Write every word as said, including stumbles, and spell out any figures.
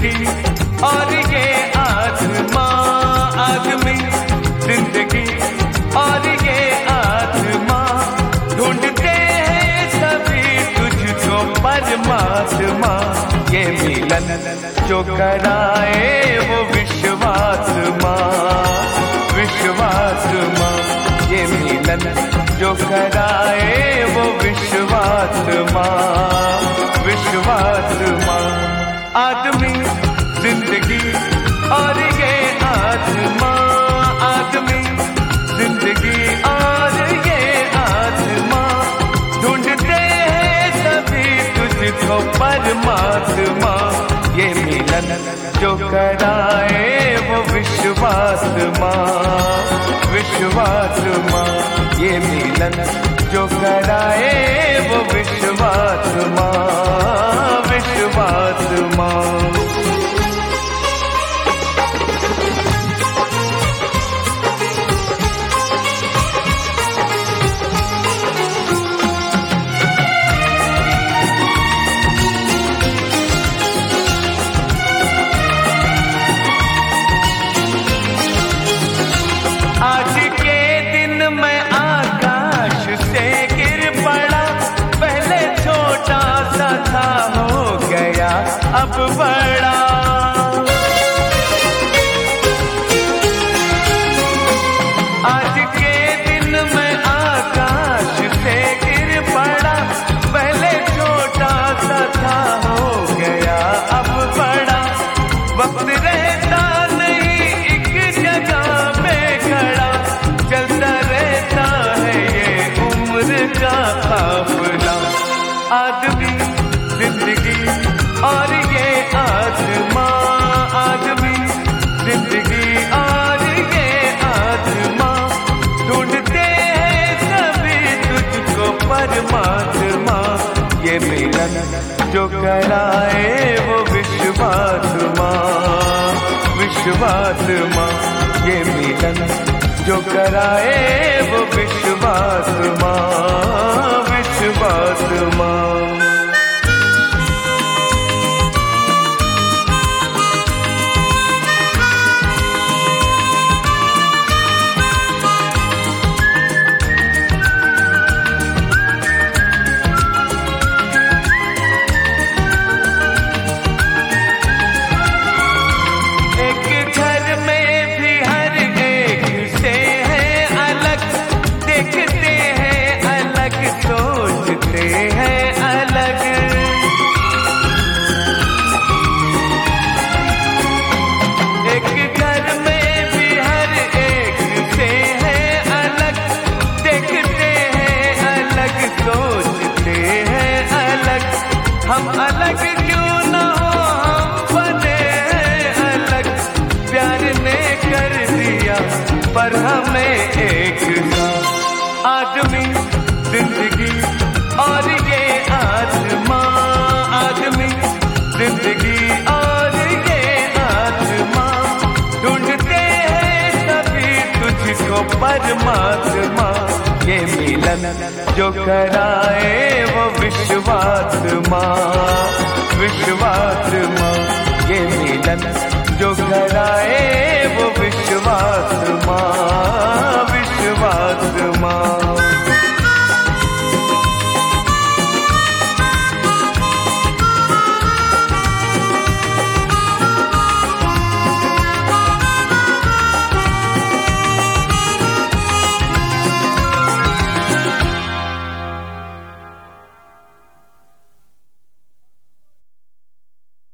जिंदगी और ये आत्मा, आदमी जिंदगी और ये आत्मा, ढूंढते हैं सभी तुझको परमात्मा। ये मिलन जो कराए वो विश्वात्मा, विश्वात्मा। ये मिलन जो कराए वो विश्वात्मा, विश्वात्मा। आदमी जिंदगी और ये आत्मा, आदमी जिंदगी और ये आत्मा, ढूंढते हैं सभी तुझको परमात्मा। ये मिलन जो कराए वो विश्वात्मा, विश्वात्मा। ये मिलन जो कराए वो विश्वात्मा, विश्वात्मा। आज के दिन मैं आकाश से गिर पड़ा, पहले छोटा सा था हो गया अब बड़ा। आज के दिन मैं आकाश से गिर पड़ा, पहले छोटा सा था हो गया अब बड़ा। वक्त रहता नहीं एक जगह पे खड़ा, चलता रहता है ये उम्र का काफिला। आदमी जिंदगी और ये आत्मा, आदमी जिंदगी और ये आत्मा, ढूंढते हैं सभी तुझको परमात्मा। ये मिलन जो कराए वो विश्वात्मा, विश्वात्मा। ये मिलन जो कराए वो विश्वात्मा, विश्वात्मा। हम अलग क्यों न हो, हम बने हैं अलग, प्यार ने कर दिया पर हमें एक साथ। आदमी जिंदगी और ये आत्मा, आदमी जिंदगी और ये आत्मा, ढूंढते हैं सभी तुझको परमात्मा। ये मिलन जो कराए वो विश्वात्मा, विश्वात्मा। ये मिलन जो कराए वो विश्वात्मा, विश्वात्मा।